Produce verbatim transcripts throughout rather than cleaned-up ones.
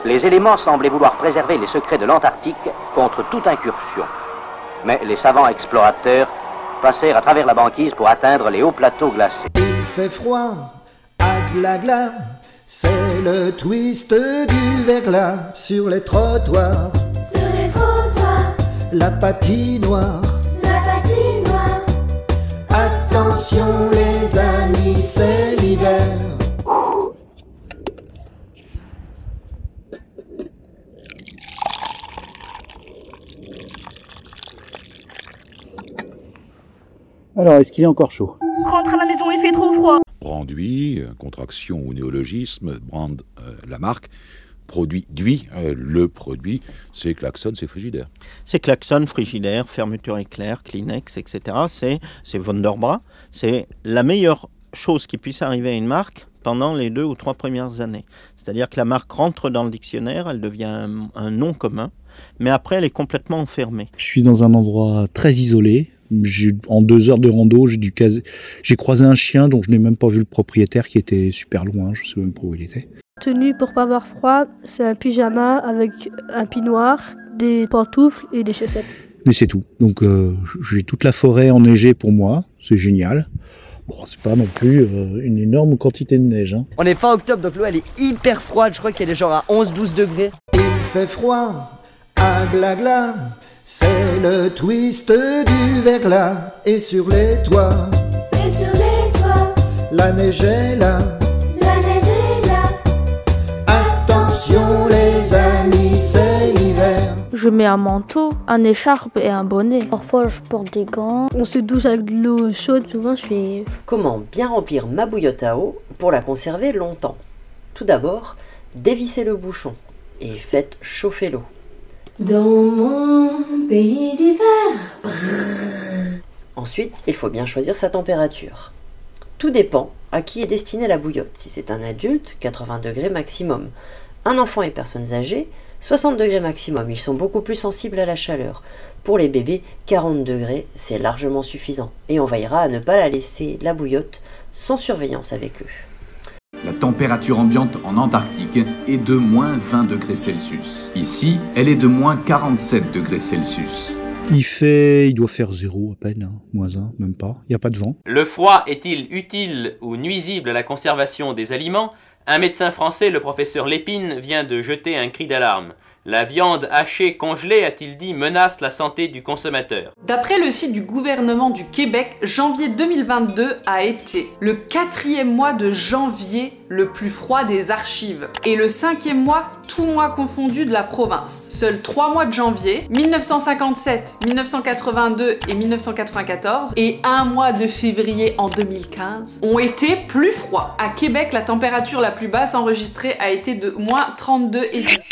Les éléments semblaient vouloir préserver les secrets de l'Antarctique contre toute incursion. Mais les savants explorateurs passèrent à travers la banquise pour atteindre les hauts plateaux glacés. Il fait froid, à gla-gla, c'est le twist du verglas sur les trottoirs. Sur les trottoirs, la patinoire. la patinoire. Attention les amis, c'est l'hiver. Alors, est-ce qu'il est encore chaud? Rentre à la maison, il fait trop froid. Branduit, contraction ou néologisme, brand, euh, la marque. Produit, duit, euh, le produit, c'est Klaxon, c'est Frigidaire. C'est Klaxon, Frigidaire, fermeture éclair, Kleenex, et cetera. C'est, c'est Wunderbar. C'est la meilleure chose qui puisse arriver à une marque pendant les deux ou trois premières années. C'est-à-dire que la marque rentre dans le dictionnaire, elle devient un, un nom commun, mais après elle est complètement enfermée. Je suis dans un endroit très isolé. J'ai, en deux heures de rando, j'ai, dû caser, j'ai croisé un chien dont je n'ai même pas vu le propriétaire qui était super loin, je ne sais même pas où il était. Tenue pour pas avoir froid, c'est un pyjama avec un peignoir, des pantoufles et des chaussettes. Mais c'est tout. Donc euh, j'ai toute la forêt enneigée pour moi, c'est génial. Bon, c'est pas non plus euh, une énorme quantité de neige. Hein. On est fin octobre, donc l'eau elle est hyper froide, je crois qu'elle est genre à onze douze degrés. Il fait froid, à gla-gla, c'est le twist du verglas. Et sur les toits, Et sur les toits, la neige est là. la neige est là. Attention les amis, c'est l'hiver. Je mets un manteau, un écharpe et un bonnet. Parfois, je porte des gants. On se douche avec de l'eau chaude, souvent je fais... Comment bien remplir ma bouillotte à eau pour la conserver longtemps? Tout d'abord, dévissez le bouchon et faites chauffer l'eau. Dans mon pays d'hiver. Ensuite, il faut bien choisir sa température. Tout dépend à qui est destinée la bouillotte. Si c'est un adulte, quatre-vingts degrés maximum. Un enfant et personnes âgées, soixante degrés maximum. Ils sont beaucoup plus sensibles à la chaleur. Pour les bébés, quarante degrés, c'est largement suffisant. Et on veillera à ne pas la laisser, la bouillotte, sans surveillance avec eux. La température ambiante en Antarctique est de moins vingt degrés Celsius. Ici, elle est de moins quarante-sept degrés Celsius. Il fait, il doit faire zéro à peine, hein, moins un, même pas. Il n'y a pas de vent. Le froid est-il utile ou nuisible à la conservation des aliments? Un médecin français, le professeur Lépine, vient de jeter un cri d'alarme. La viande hachée congelée, a-t-il dit, menace la santé du consommateur. D'après le site du gouvernement du Québec, janvier deux mille vingt-deux a été le quatrième mois de janvier le plus froid des archives et le cinquième mois, tout mois confondu, de la province. Seuls trois mois de janvier, mille neuf cent cinquante-sept, mille neuf cent quatre-vingt-deux et mille neuf cent quatre-vingt-quatorze, et un mois de février en deux mille quinze, ont été plus froids. À Québec, la température la plus basse enregistrée a été de moins trente-deux et demi.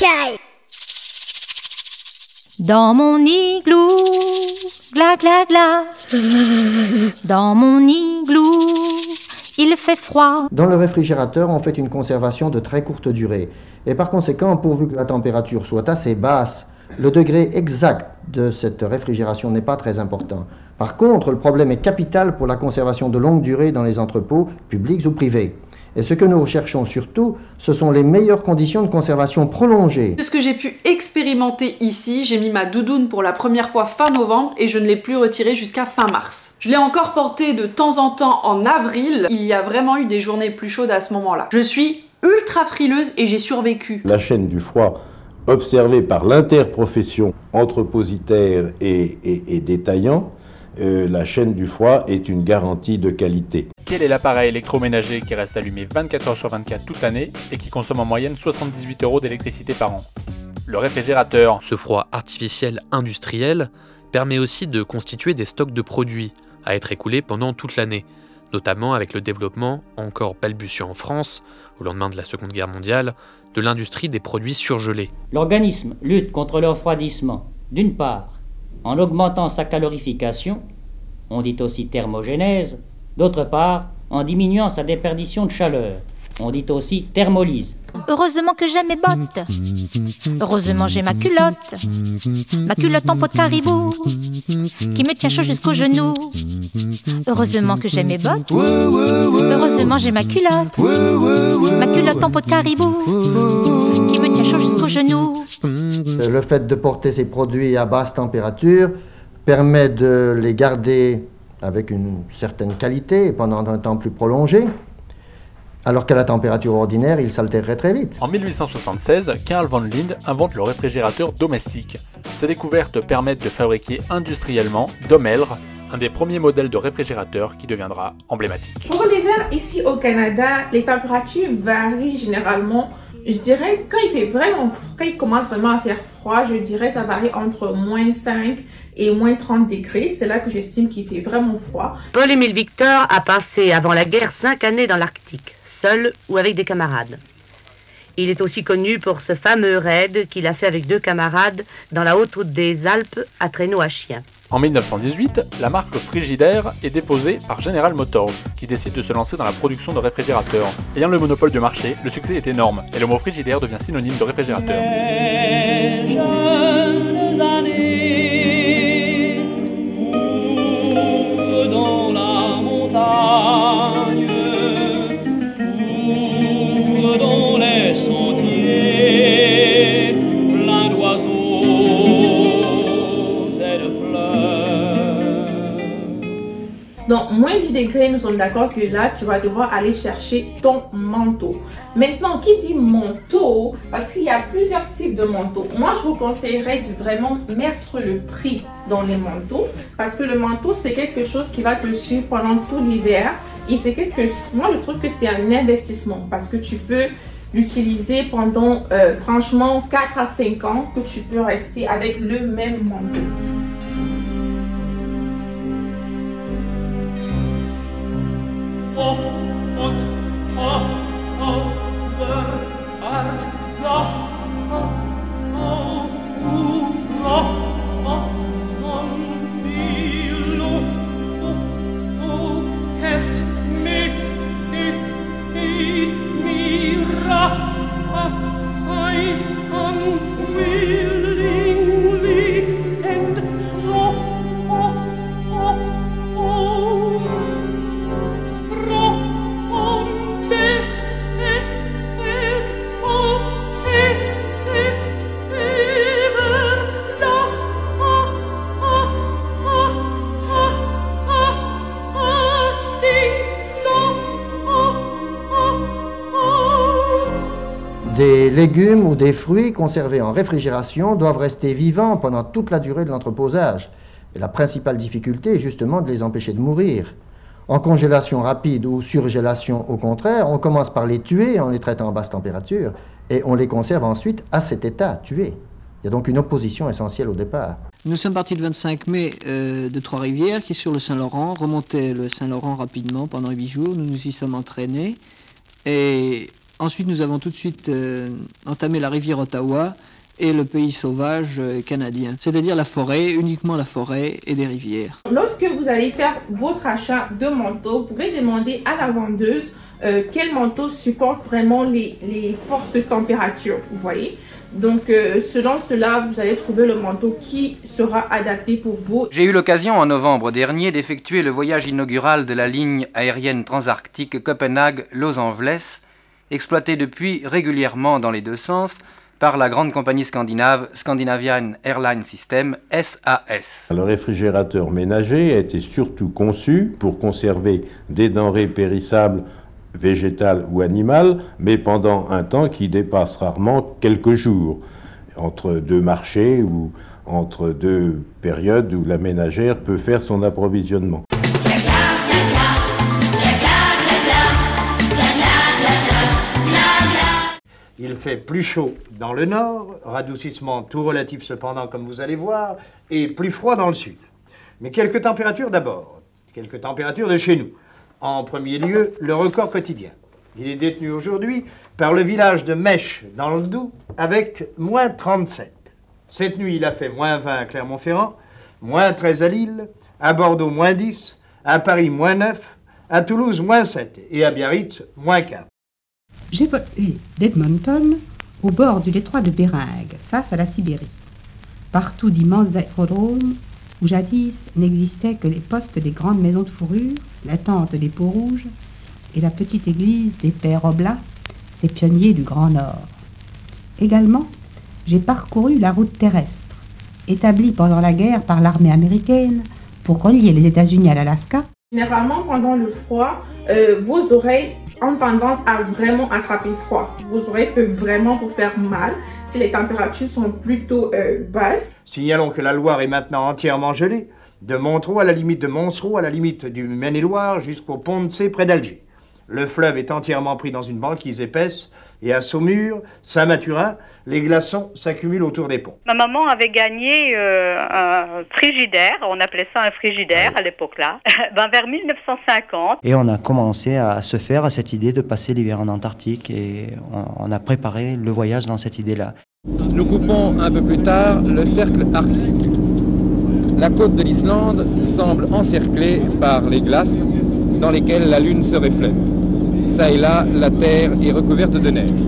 Dans mon igloo, gla gla gla. Dans mon igloo, il fait froid. Dans le réfrigérateur, on fait une conservation de très courte durée. Et par conséquent, pourvu que la température soit assez basse, le degré exact de cette réfrigération n'est pas très important. Par contre, le problème est capital pour la conservation de longue durée dans les entrepôts, publics ou privés. Et ce que nous recherchons surtout, ce sont les meilleures conditions de conservation prolongée. De ce que j'ai pu expérimenter ici, j'ai mis ma doudoune pour la première fois fin novembre et je ne l'ai plus retirée jusqu'à fin mars. Je l'ai encore portée de temps en temps en avril. Il y a vraiment eu des journées plus chaudes à ce moment-là. Je suis ultra frileuse et j'ai survécu. La chaîne du froid observée par l'interprofession entrepositaire et, et, et détaillant, euh, la chaîne du froid est une garantie de qualité. Quel est l'appareil électroménager qui reste allumé vingt-quatre heures sur vingt-quatre toute l'année et qui consomme en moyenne soixante-dix-huit euros d'électricité par an? Le réfrigérateur. Ce froid artificiel industriel permet aussi de constituer des stocks de produits à être écoulés pendant toute l'année, notamment avec le développement, encore balbutiant en France, au lendemain de la Seconde Guerre mondiale, de l'industrie des produits surgelés. L'organisme lutte contre le refroidissement, d'une part, en augmentant sa calorification, on dit aussi thermogénèse, d'autre part, en diminuant sa déperdition de chaleur, on dit aussi thermolyse. Heureusement que j'ai mes bottes. Heureusement j'ai ma culotte. Ma culotte en peau de caribou qui me tient chaud jusqu'aux genoux. Heureusement que j'ai mes bottes. Heureusement j'ai ma culotte. Ma culotte en peau de caribou qui me tient chaud jusqu'aux genoux. fait de porter ces produits à basse température permet de les garder avec une certaine qualité pendant un temps plus prolongé, alors qu'à la température ordinaire, ils s'altéreraient très vite. En mille huit cent soixante-seize, Carl von Linde invente le réfrigérateur domestique. Ces découvertes permettent de fabriquer industriellement Domelr, un des premiers modèles de réfrigérateur qui deviendra emblématique. Pour l'hiver, ici au Canada, les températures varient généralement. Je dirais, quand il fait vraiment froid, quand il commence vraiment à faire froid, je dirais ça varie entre moins cinq et moins trente degrés. C'est là que j'estime qu'il fait vraiment froid. Paul-Émile Victor a passé avant la guerre cinq années dans l'Arctique, seul ou avec des camarades. Il est aussi connu pour ce fameux raid qu'il a fait avec deux camarades dans la haute route des Alpes à traîneau à chien. En mille neuf cent dix-huit, la marque Frigidaire est déposée par General Motors, qui décide de se lancer dans la production de réfrigérateurs. Ayant le monopole du marché, le succès est énorme, et le mot Frigidaire devient synonyme de réfrigérateur. Dans la montagne, dans les sentiers, plein d'oiseaux et de fleurs. Donc, moins dix degrés, nous sommes d'accord que là, tu vas devoir aller chercher ton manteau. Maintenant, qui dit manteau, parce qu'il y a plusieurs types de manteaux. Moi, je vous conseillerais de vraiment mettre le prix dans les manteaux, parce que le manteau, c'est quelque chose qui va te suivre pendant tout l'hiver. Et c'est quelque moi, je trouve que c'est un investissement, parce que tu peux l'utiliser pendant, euh, franchement, quatre à cinq ans, que tu peux rester avec le même manteau. Oh, oh, oh, oh, art, oh, oh, oh, oh, oh, oh, milo, oh, oh, est me, me, me, mira, eyes unwillingly and slow, oh, oh, oh. Des légumes ou des fruits conservés en réfrigération doivent rester vivants pendant toute la durée de l'entreposage. Et la principale difficulté est justement de les empêcher de mourir. En congélation rapide ou surgélation au contraire, on commence par les tuer en les traitant à basse température et on les conserve ensuite à cet état, tués. Il y a donc une opposition essentielle au départ. Nous sommes partis le vingt-cinq mai euh, de Trois-Rivières, qui est sur le Saint-Laurent, remontait le Saint-Laurent rapidement pendant huit jours. Nous nous y sommes entraînés et ensuite nous avons tout de suite euh, entamé la rivière Ottawa et le pays sauvage euh, canadien, c'est-à-dire la forêt, uniquement la forêt et des rivières. Lorsque vous allez faire votre achat de manteau, vous pouvez demander à la vendeuse euh, quel manteau supporte vraiment les, les fortes températures, vous voyez. Donc euh, selon cela, vous allez trouver le manteau qui sera adapté pour vous. J'ai eu l'occasion en novembre dernier d'effectuer le voyage inaugural de la ligne aérienne transarctique Copenhague-Los Angeles, exploitée depuis régulièrement dans les deux sens par la grande compagnie scandinave Scandinavian Airlines System, S A S. Le réfrigérateur ménager a été surtout conçu pour conserver des denrées périssables végétales ou animales, mais pendant un temps qui dépasse rarement quelques jours, entre deux marchés ou entre deux périodes où la ménagère peut faire son approvisionnement. Il fait plus chaud dans le nord, radoucissement tout relatif cependant comme vous allez voir, et plus froid dans le sud. Mais quelques températures d'abord, quelques températures de chez nous. En premier lieu, le record quotidien. Il est détenu aujourd'hui par le village de Mèche dans le Doubs avec moins trente-sept. Cette nuit, il a fait moins vingt à Clermont-Ferrand, moins treize à Lille, à Bordeaux moins dix, à Paris moins neuf, à Toulouse moins sept et à Biarritz moins quatre. J'ai volé d'Edmonton au bord du détroit de Bering, face à la Sibérie. Partout d'immenses aérodromes où jadis n'existaient que les postes des grandes maisons de fourrure, la tente des Peaux-Rouges et la petite église des Pères Oblats, ces pionniers du Grand Nord. Également, j'ai parcouru la route terrestre, établie pendant la guerre par l'armée américaine pour relier les États-Unis à l'Alaska. Généralement, pendant le froid, euh, vos oreilles ont tendance à vraiment attraper froid. Vos oreilles peuvent vraiment vous faire mal si les températures sont plutôt euh, basses. Signalons que la Loire est maintenant entièrement gelée, de Montereau à la limite de Moncereau, à la limite du Maine-et-Loire jusqu'au pont de Cé près d'Alger. Le fleuve est entièrement pris dans une banquise épaisse et à Saumur, Saint-Mathurin, les glaçons s'accumulent autour des ponts. Ma maman avait gagné euh, un frigidaire, on appelait ça un frigidaire à l'époque-là, ben vers mille neuf cent cinquante. Et on a commencé à se faire à cette idée de passer l'hiver en Antarctique et on, on a préparé le voyage dans cette idée-là. Nous coupons un peu plus tard le cercle arctique. La côte de l'Islande semble encerclée par les glaces dans lesquelles la Lune se reflète. Ça et là, la terre est recouverte de neige.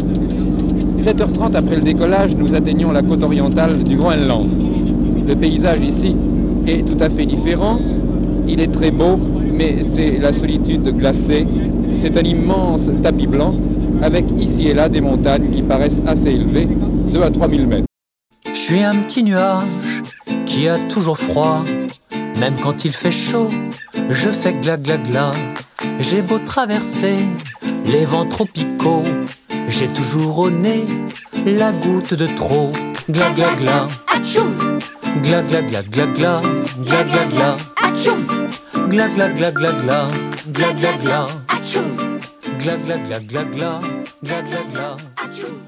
sept heures trente après le décollage, nous atteignons la côte orientale du Groenland. Le paysage ici est tout à fait différent. Il est très beau, mais c'est la solitude glacée. C'est un immense tapis blanc, avec ici et là des montagnes qui paraissent assez élevées, deux à trois mille mètres. Je suis un petit nuage qui a toujours froid, même quand il fait chaud, je fais gla gla gla. J'ai beau traverser les vents tropicaux, j'ai toujours au nez la goutte de trop. Gla gla gla, atchoum. Gla gla gla gla gla, gla gla gla, atchoum. Gla gla gla gla gla, gla gla gla, atchoum. Gla gla gla gla gla, gla gla gla, atchoum.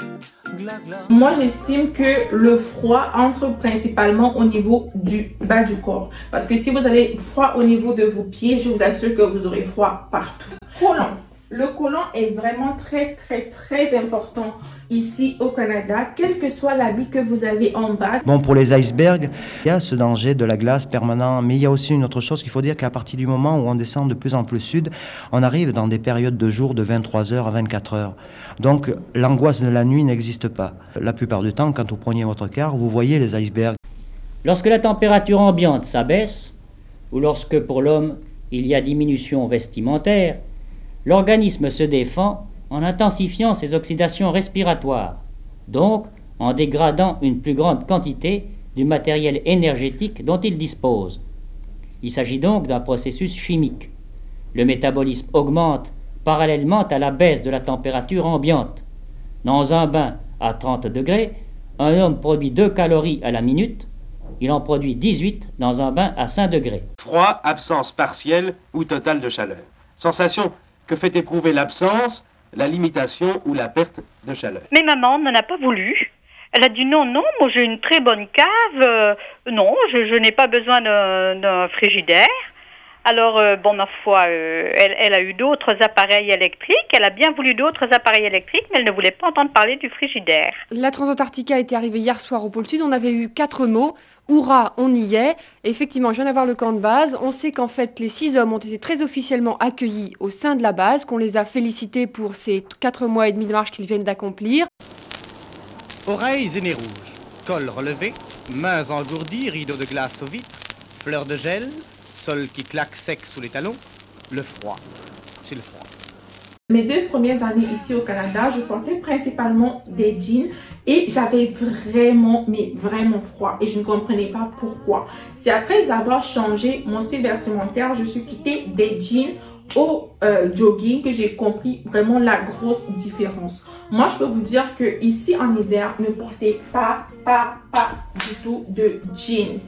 Moi, j'estime que le froid entre principalement au niveau du bas du corps. Parce que si vous avez froid au niveau de vos pieds, je vous assure que vous aurez froid partout. Collant. Le collant est vraiment très, très, très important ici au Canada, quel que soit l'habit que vous avez en bas. Bon, pour les icebergs, il y a ce danger de la glace permanent, mais il y a aussi une autre chose qu'il faut dire qu'à partir du moment où on descend de plus en plus sud, on arrive dans des périodes de jour de vingt-trois heures à vingt-quatre heures. Donc l'angoisse de la nuit n'existe pas. La plupart du temps, quand vous preniez votre car, vous voyez les icebergs. Lorsque la température ambiante s'abaisse, ou lorsque pour l'homme il y a diminution vestimentaire, l'organisme se défend en intensifiant ses oxydations respiratoires, donc en dégradant une plus grande quantité du matériel énergétique dont il dispose. Il s'agit donc d'un processus chimique. Le métabolisme augmente parallèlement à la baisse de la température ambiante. Dans un bain à trente degrés, un homme produit deux calories à la minute, il en produit dix-huit dans un bain à cinq degrés. Froid, absence partielle ou totale de chaleur. Sensation que fait éprouver l'absence, la limitation ou la perte de chaleur. Mais maman n'en a pas voulu. Elle a dit non, non, moi j'ai une très bonne cave, euh, non, je, je n'ai pas besoin d'un frigidaire. Alors, euh, bon, ma foi, euh, elle, elle a eu d'autres appareils électriques, elle a bien voulu d'autres appareils électriques, mais elle ne voulait pas entendre parler du frigidaire. La Transantarctica était arrivée hier soir au pôle Sud, on avait eu quatre mots. Hourra, on y est. Et effectivement, je viens d'avoir le camp de base. On sait qu'en fait, les six hommes ont été très officiellement accueillis au sein de la base, qu'on les a félicités pour ces quatre mois et demi de marche qu'ils viennent d'accomplir. Oreilles et nez rouges, col relevé, mains engourdies, rideaux de glace aux vitres, fleurs de gel, sol qui claque sec sous les talons, le froid, c'est le froid. Mes deux premières années ici au Canada, je portais principalement des jeans et j'avais vraiment, mais vraiment froid et je ne comprenais pas pourquoi. C'est après avoir changé mon style vestimentaire, je suis quittée des jeans au euh, jogging que j'ai compris vraiment la grosse différence. Moi, je peux vous dire que ici en hiver, ne portez pas, pas, pas du tout de jeans.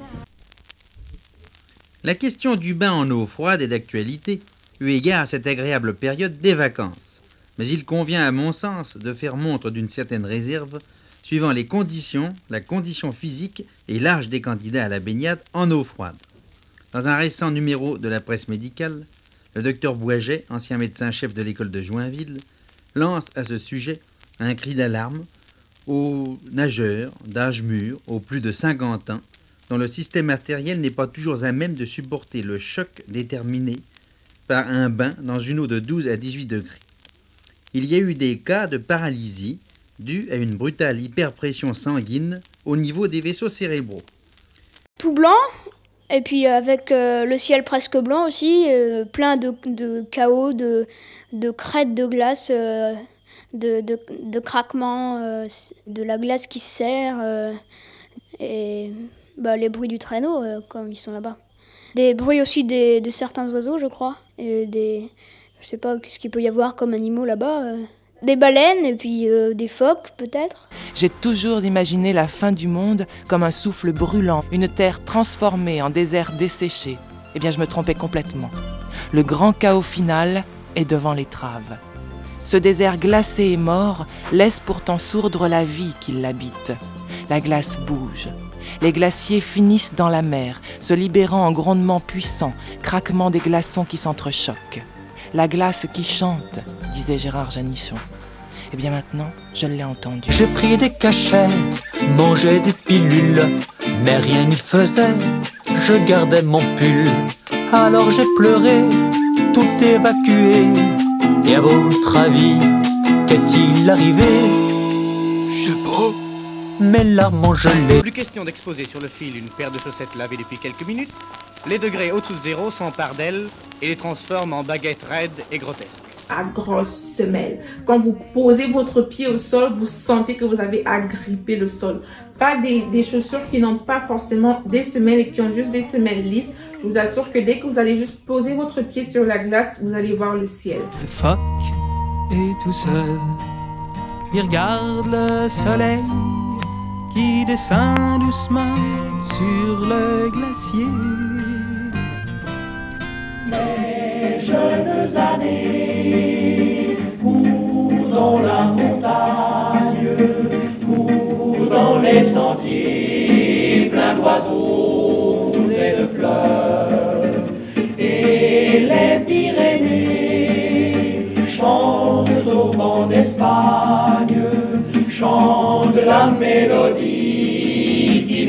La question du bain en eau froide est d'actualité, eu égard à cette agréable période des vacances. Mais il convient à mon sens de faire montre d'une certaine réserve suivant les conditions, la condition physique et l'âge des candidats à la baignade en eau froide. Dans un récent numéro de la presse médicale, le docteur Boisget, ancien médecin-chef de l'école de Joinville, lance à ce sujet un cri d'alarme aux nageurs d'âge mûr, aux plus de cinquante ans, dont le système artériel n'est pas toujours à même de supporter le choc déterminé par un bain dans une eau de douze à dix-huit degrés. Il y a eu des cas de paralysie dus à une brutale hyperpression sanguine au niveau des vaisseaux cérébraux. Tout blanc, et puis avec euh, le ciel presque blanc aussi, euh, plein de, de chaos, de, de crêtes de glace. Euh, de, de, de craquements, euh, de la glace qui se serre euh, et bah, les bruits du traîneau euh, comme ils sont là-bas. Des bruits aussi des, de certains oiseaux, je crois. Et des, je sais pas ce qu'il peut y avoir comme animaux là-bas. Euh, des baleines et puis euh, des phoques peut-être. J'ai toujours imaginé la fin du monde comme un souffle brûlant, une terre transformée en désert desséché. Eh bien, je me trompais complètement. Le grand chaos final est devant l'étrave. Ce désert glacé et mort laisse pourtant sourdre la vie qui l'habite. La glace bouge. Les glaciers finissent dans la mer, se libérant en grondements puissants, craquements des glaçons qui s'entrechoquent. La glace qui chante, disait Gérard Janichon. Et bien maintenant, je l'ai entendu. J'ai pris des cachets, mangé des pilules, mais rien n'y faisait, je gardais mon pull. Alors j'ai pleuré, tout évacué. Et à votre avis, qu'est-il arrivé? Je sais pas. Mes larmes ont gelé. Plus question d'exposer sur le fil une paire de chaussettes lavées depuis quelques minutes. Les degrés au-dessous de zéro s'emparent d'elles et les transforment en baguettes raides et grotesques. À grosses semelles. Quand vous posez votre pied au sol, vous sentez que vous avez agrippé le sol. Pas des, des chaussures qui n'ont pas forcément des semelles et qui ont juste des semelles lisses. Je vous assure que dès que vous allez juste poser votre pied sur la glace, vous allez voir le ciel. Le phoque est tout seul. Il regarde le soleil qui descend doucement sur le glacier. Les jeunes années courent dans la montagne, courent dans les sentiers pleins d'oiseaux et de fleurs, et les Pyrénées chantent au vent d'Espagne, chantent la mélodie qui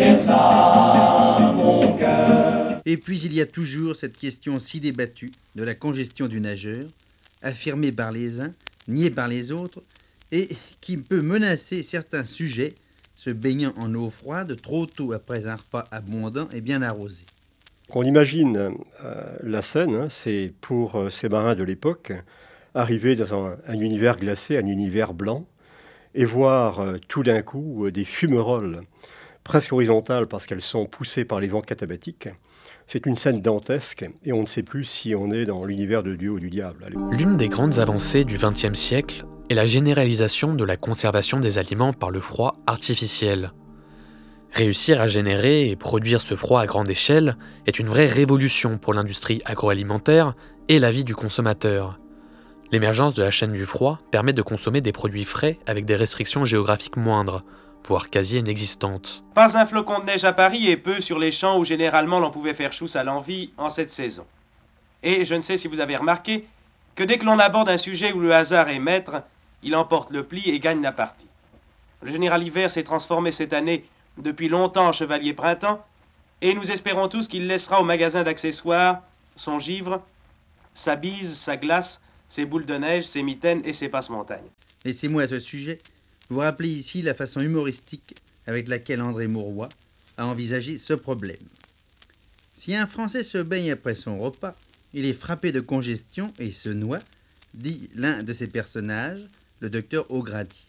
versa mon cœur. Et puis il y a toujours cette question si débattue de la congestion du nageur, affirmée par les uns, niée par les autres, et qui peut menacer certains sujets se baignant en eau froide trop tôt après un repas abondant et bien arrosé. On imagine euh, la scène, hein, c'est pour euh, ces marins de l'époque, arriver dans un, un univers glacé, un univers blanc, et voir euh, tout d'un coup euh, des fumerolles presque horizontales parce qu'elles sont poussées par les vents catabatiques. C'est une scène dantesque et on ne sait plus si on est dans l'univers de Dieu ou du diable. L'une des grandes avancées du vingtième siècle est la généralisation de la conservation des aliments par le froid artificiel. Réussir à générer et produire ce froid à grande échelle est une vraie révolution pour l'industrie agroalimentaire et la vie du consommateur. L'émergence de la chaîne du froid permet de consommer des produits frais avec des restrictions géographiques moindres, voire quasi inexistantes. Pas un flocon de neige à Paris et peu sur les champs où généralement l'on pouvait faire chousse à l'envi en cette saison. Et je ne sais si vous avez remarqué que dès que l'on aborde un sujet où le hasard est maître, il emporte le pli et gagne la partie. Le général Hiver s'est transformé cette année depuis longtemps en chevalier printemps et nous espérons tous qu'il laissera au magasin d'accessoires son givre, sa bise, sa glace, ses boules de neige, ses mitaines et ses passe-montagnes. Laissez-moi à ce sujet vous rappeler ici la façon humoristique avec laquelle André Mauroy a envisagé ce problème. Si un Français se baigne après son repas, il est frappé de congestion et se noie, dit l'un de ses personnages, le docteur O'Grady.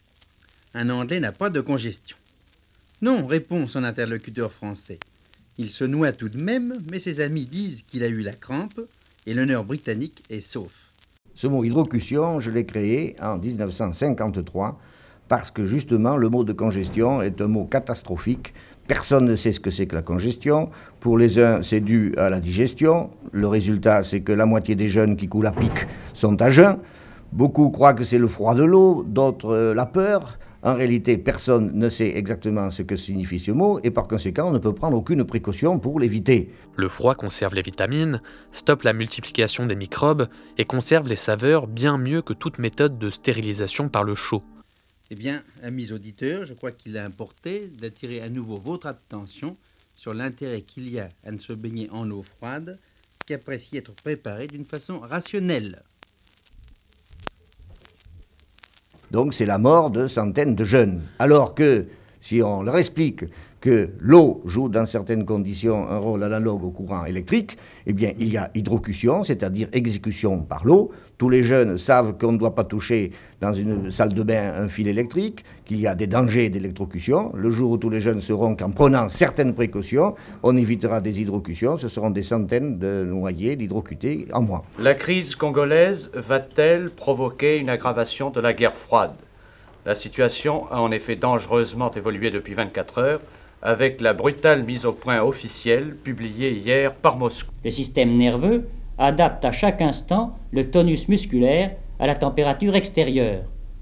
Un Anglais n'a pas de congestion. Non, répond son interlocuteur français. Il se noie tout de même, mais ses amis disent qu'il a eu la crampe et l'honneur britannique est sauf. Ce mot hydrocution, je l'ai créé en dix-neuf cent cinquante-trois parce que justement le mot de congestion est un mot catastrophique. Personne ne sait ce que c'est que la congestion. Pour les uns, c'est dû à la digestion. Le résultat, c'est que la moitié des jeunes qui coulent à pic sont à jeun. Beaucoup croient que c'est le froid de l'eau, d'autres euh, la peur. En réalité, personne ne sait exactement ce que signifie ce mot et par conséquent, on ne peut prendre aucune précaution pour l'éviter. Le froid conserve les vitamines, stoppe la multiplication des microbes et conserve les saveurs bien mieux que toute méthode de stérilisation par le chaud. Eh bien, amis auditeurs, je crois qu'il est importé d'attirer à nouveau votre attention sur l'intérêt qu'il y a à ne se baigner en eau froide qu'apprécie être préparé d'une façon rationnelle. Donc c'est la mort de centaines de jeunes. Alors que Si on leur explique que l'eau joue dans certaines conditions un rôle analogue au courant électrique, eh bien il y a hydrocution, c'est-à-dire exécution par l'eau. Tous les jeunes savent qu'on ne doit pas toucher dans une salle de bain un fil électrique, qu'il y a des dangers d'électrocution. Le jour où tous les jeunes sauront qu'en prenant certaines précautions, on évitera des hydrocutions, ce seront des centaines de noyés, d'hydrocutés en moins. La crise congolaise va-t-elle provoquer une aggravation de la guerre froide ? La situation a en effet dangereusement évolué depuis vingt-quatre heures, avec la brutale mise au point officielle publiée hier par Moscou. Le système nerveux adapte à chaque instant le tonus musculaire à la température extérieure.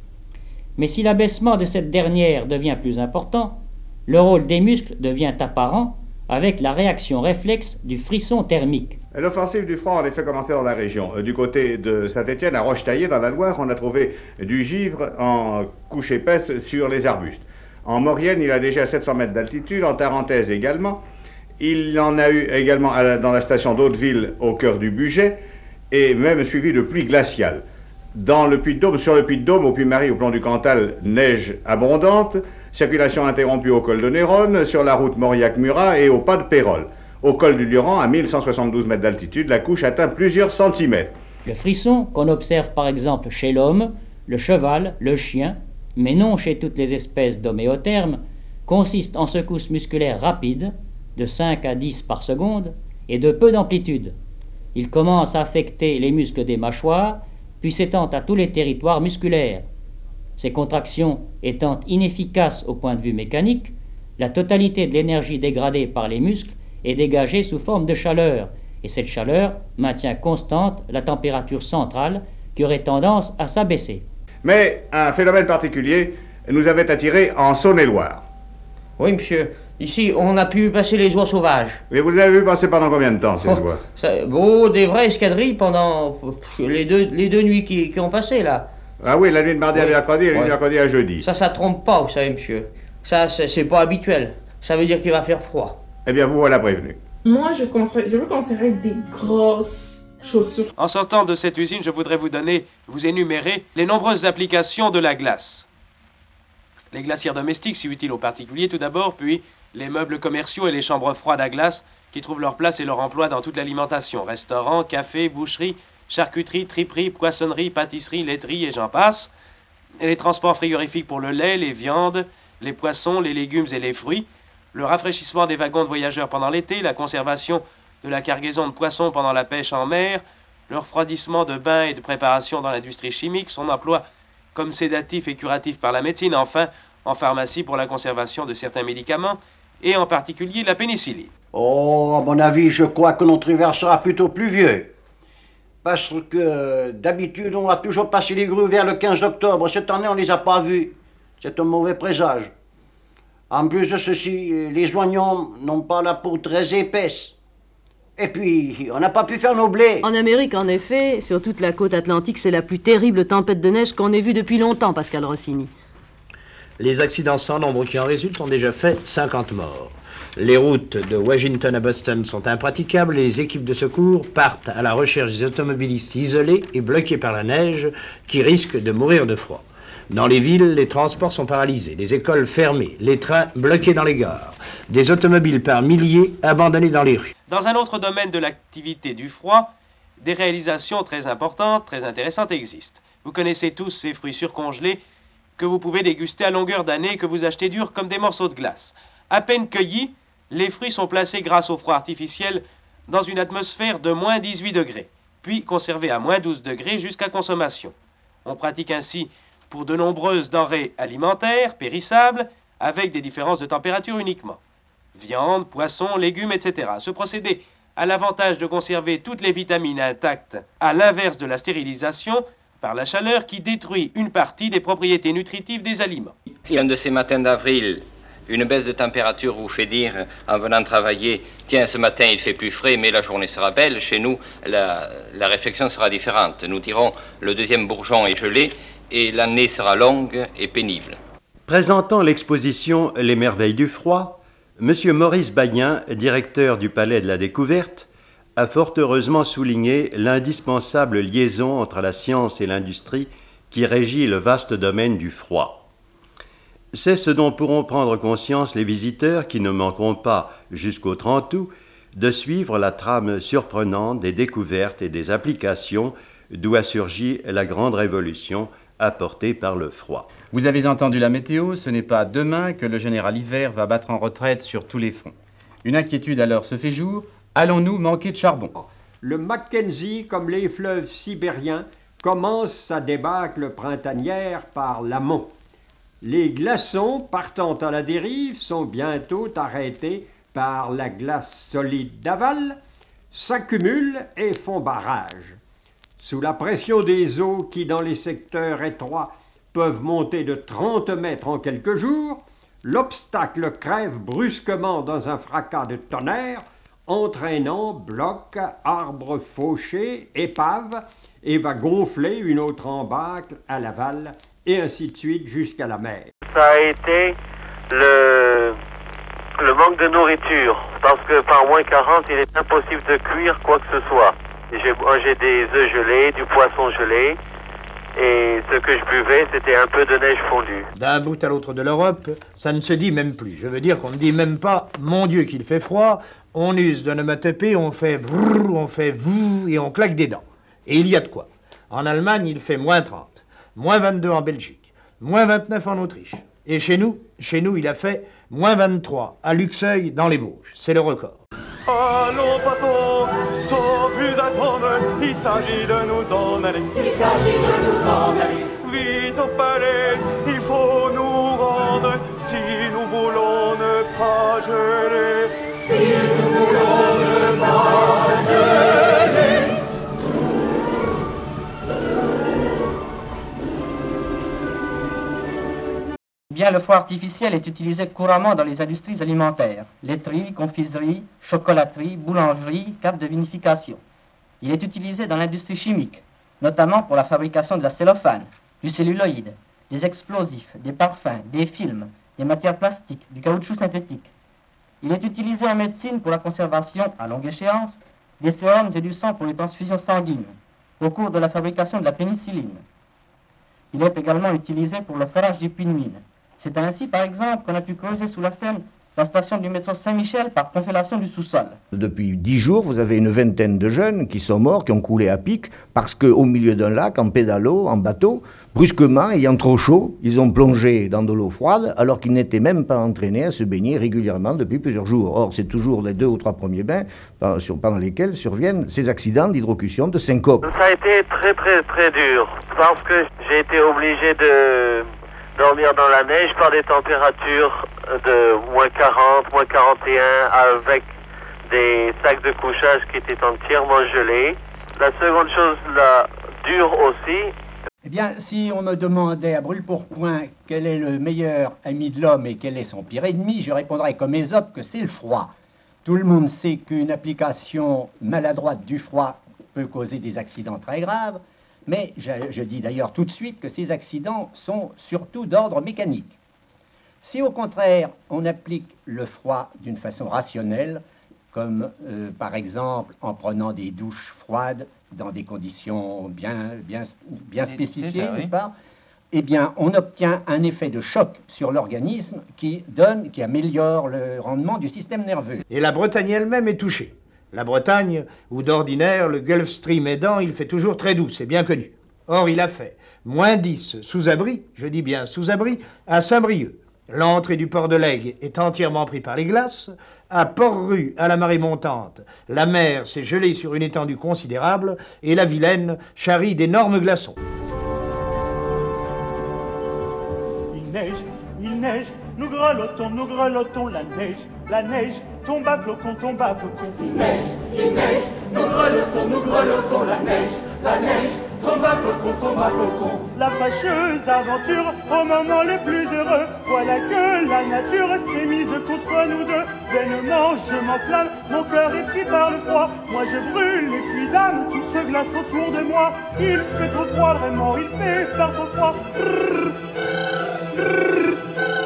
Mais si l'abaissement de cette dernière devient plus important, le rôle des muscles devient apparent avec la réaction réflexe du frisson thermique. L'offensive du front a en effet commencé dans la région. Du côté de Saint-Étienne, à Roche-Taillée, dans la Loire, on a trouvé du givre en couche épaisse sur les arbustes. En Maurienne, il a déjà sept cents mètres d'altitude, en Tarentaise également. Il en a eu également à la, dans la station d'Hauteville, au cœur du Bugey, et même suivi de pluies glaciales. Dans le Puy-de-Dôme, sur le Puy-de-Dôme, au Puy-Marie, au plan du Cantal, neige abondante, circulation interrompue au col de Néronne, sur la route Mauriac-Murat et au pas de Pérol. Au col du Luran, à mille cent soixante-douze mètres d'altitude, la couche atteint plusieurs centimètres. Le frisson, qu'on observe par exemple chez l'homme, le cheval, le chien, mais non chez toutes les espèces d'homéothermes, consiste en secousses musculaires rapides, de cinq à dix par seconde, et de peu d'amplitude. Il commence à affecter les muscles des mâchoires, puis s'étend à tous les territoires musculaires. Ces contractions étant inefficaces au point de vue mécanique, la totalité de l'énergie dégradée par les muscles est dégagée sous forme de chaleur, et cette chaleur maintient constante la température centrale qui aurait tendance à s'abaisser. Mais un phénomène particulier nous avait attirés en Saône-et-Loire. Oui, monsieur. Ici, on a pu passer les oies sauvages. Mais vous avez vu passer pendant combien de temps, ces oh, oies ça, bon, des vraies escadrilles pendant les deux, les deux nuits qui, qui ont passé, là. Ah oui, la nuit de mardi oui. à mercredi et la nuit ouais. de mercredi à jeudi. Ça, ça trompe pas, vous savez, monsieur. Ça, c'est pas habituel. Ça veut dire qu'il va faire froid. Eh bien, vous voilà prévenu. Moi, je, conseille, je veux conseiller des grosses chaussures. En sortant de cette usine, je voudrais vous donner, vous énumérer les nombreuses applications de la glace. Les glacières domestiques, si utiles aux particuliers tout d'abord, puis les meubles commerciaux et les chambres froides à glace qui trouvent leur place et leur emploi dans toute l'alimentation. Restaurants, cafés, boucheries, charcuterie, triperie, poissonnerie, pâtisserie, laiterie et j'en passe. Et les transports frigorifiques pour le lait, les viandes, les poissons, les légumes et les fruits. Le rafraîchissement des wagons de voyageurs pendant l'été, la conservation de la cargaison de poissons pendant la pêche en mer, le refroidissement de bains et de préparation dans l'industrie chimique, son emploi comme sédatif et curatif par la médecine, enfin en pharmacie pour la conservation de certains médicaments, et en particulier la pénicilline. Oh, à mon avis, je crois que notre hiver sera plutôt pluvieux. Parce que d'habitude, on a toujours passé les grues vers le quinze octobre. Cette année, on ne les a pas vues. C'est un mauvais présage. En plus de ceci, les oignons n'ont pas la peau très épaisse. Et puis, on n'a pas pu faire nos blés. En Amérique, en effet, sur toute la côte atlantique, c'est la plus terrible tempête de neige qu'on ait vue depuis longtemps, Pascal Rossini. Les accidents sans nombre qui en résultent ont déjà fait cinquante morts. Les routes de Washington à Boston sont impraticables et les équipes de secours partent à la recherche des automobilistes isolés et bloqués par la neige qui risquent de mourir de froid. Dans les villes, les transports sont paralysés, les écoles fermées, les trains bloqués dans les gares, des automobiles par milliers abandonnées dans les rues. Dans un autre domaine de l'activité du froid, des réalisations très importantes, très intéressantes existent. Vous connaissez tous ces fruits surcongelés que vous pouvez déguster à longueur d'année et que vous achetez durs comme des morceaux de glace. À peine cueillis, les fruits sont placés grâce au froid artificiel dans une atmosphère de moins dix-huit degrés, puis conservés à moins douze degrés jusqu'à consommation. On pratique ainsi pour de nombreuses denrées alimentaires, périssables, avec des différences de température uniquement. Viande, poissons, légumes, et cetera. Ce procédé a l'avantage de conserver toutes les vitamines intactes, à l'inverse de la stérilisation par la chaleur qui détruit une partie des propriétés nutritives des aliments. Et un de ces matins d'avril, une baisse de température vous fait dire, en venant travailler, tiens, ce matin il fait plus frais, mais la journée sera belle. Chez nous, la, la réflexion sera différente. Nous dirons, le deuxième bourgeon est gelé, et l'année sera longue et pénible. Présentant l'exposition Les merveilles du froid, M. Maurice Bayen, directeur du Palais de la Découverte, a fort heureusement souligné l'indispensable liaison entre la science et l'industrie qui régit le vaste domaine du froid. C'est ce dont pourront prendre conscience les visiteurs qui ne manqueront pas, jusqu'au trente août, de suivre la trame surprenante des découvertes et des applications d'où a surgi la grande révolution apportée par le froid. Vous avez entendu la météo, ce n'est pas demain que le général Hiver va battre en retraite sur tous les fronts. Une inquiétude alors se fait jour, allons-nous manquer de charbon? Le Mackenzie, comme les fleuves sibériens, commence sa débâcle printanière par l'amont. Les glaçons partant à la dérive sont bientôt arrêtés par la glace solide d'aval, s'accumulent et font barrage. Sous la pression des eaux qui, dans les secteurs étroits, peuvent monter de trente mètres en quelques jours, l'obstacle crève brusquement dans un fracas de tonnerre, entraînant blocs, arbres fauchés, épaves, et va gonfler une autre embâcle à l'aval, et ainsi de suite jusqu'à la mer. Ça a été le, le manque de nourriture, parce que par moins quarante, il est impossible de cuire quoi que ce soit. J'ai mangé des œufs gelés, du poisson gelé, et ce que je buvais, c'était un peu de neige fondue. D'un bout à l'autre de l'Europe, ça ne se dit même plus. Je veux dire qu'on ne dit même pas « Mon Dieu qu'il fait froid », on use d'onomatopée, on fait brrr, on fait vou et on claque des dents. Et il y a de quoi. En Allemagne, il fait moins trente, moins vingt-deux en Belgique, moins vingt-neuf en Autriche. Et chez nous, chez nous, il a fait moins vingt-trois à Luxeuil dans les Vosges. C'est le record. Allons, partons, sans plus d'attendre, il s'agit de nous en aller. Il s'agit de nous en aller. Vite au palais, il faut nous rendre, si nous voulons ne pas geler. Si nous voulons ne pas geler. Bien, le froid artificiel est utilisé couramment dans les industries alimentaires, laiterie, confiserie, chocolaterie, boulangerie, caves de vinification. Il est utilisé dans l'industrie chimique, notamment pour la fabrication de la cellophane, du celluloïde, des explosifs, des parfums, des films, des matières plastiques, du caoutchouc synthétique. Il est utilisé en médecine pour la conservation, à longue échéance, des sérums et du sang pour les transfusions sanguines, au cours de la fabrication de la pénicilline. Il est également utilisé pour le forage des puits de mine. C'est ainsi, par exemple, qu'on a pu creuser sous la Seine la station du métro Saint-Michel par congélation du sous-sol. Depuis dix jours, vous avez une vingtaine de jeunes qui sont morts, qui ont coulé à pic, parce qu'au milieu d'un lac, en pédalo, en bateau, brusquement, ayant trop chaud, ils ont plongé dans de l'eau froide, alors qu'ils n'étaient même pas entraînés à se baigner régulièrement depuis plusieurs jours. Or, c'est toujours les deux ou trois premiers bains pendant lesquels surviennent ces accidents d'hydrocution, de syncope. Ça a été très très très dur, parce que j'ai été obligé de dormir dans la neige par des températures de moins quarante, moins quarante et un, avec des sacs de couchage qui étaient entièrement gelés. La seconde chose, la dure aussi. Eh bien, si on me demandait à brûle-pourpoint quel est le meilleur ami de l'homme et quel est son pire ennemi, je répondrais comme Ésope que c'est le froid. Tout le monde sait qu'une application maladroite du froid peut causer des accidents très graves. Mais je, je dis d'ailleurs tout de suite que ces accidents sont surtout d'ordre mécanique. Si au contraire on applique le froid d'une façon rationnelle, comme euh, par exemple en prenant des douches froides dans des conditions bien, bien, bien spécifiées, n'est-ce pas ? Eh bien, on obtient un effet de choc sur l'organisme qui donne, qui améliore le rendement du système nerveux. Et la Bretagne elle-même est touchée. La Bretagne, où d'ordinaire, le Gulf Stream aidant, il fait toujours très doux, c'est bien connu. Or, il a fait moins dix sous abri, je dis bien sous abri, à Saint-Brieuc. L'entrée du port de l'Aigle est entièrement prise par les glaces. À Port-Rue, à la marée montante, la mer s'est gelée sur une étendue considérable et la Vilaine charrie d'énormes glaçons. Il neige, il neige, nous grelottons, nous grelottons la neige, la neige tombe à flocons, tombe à flocons. Il neige, il neige, nous grelottons, nous grelottons la neige, la neige tombe à flocons, tombe à flocons. La fâcheuse aventure au moment le plus heureux, voilà que la nature s'est mise contre nous deux. Vainement je m'enflamme, mon cœur est pris par le froid, moi je brûle et puis d'âme, tout se glace autour de moi. Il fait trop froid, vraiment, il fait pas trop froid. Brrr, brrr.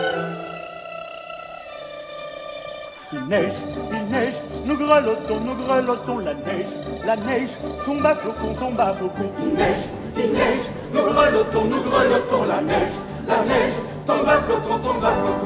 Il neige, il neige, nous grelottons, nous grelottons la neige, la neige tombe à flocons, tombe à flocons. Il neige, il neige, nous grelottons, nous grelottons la neige, la neige tomba flocon, tomba flocon.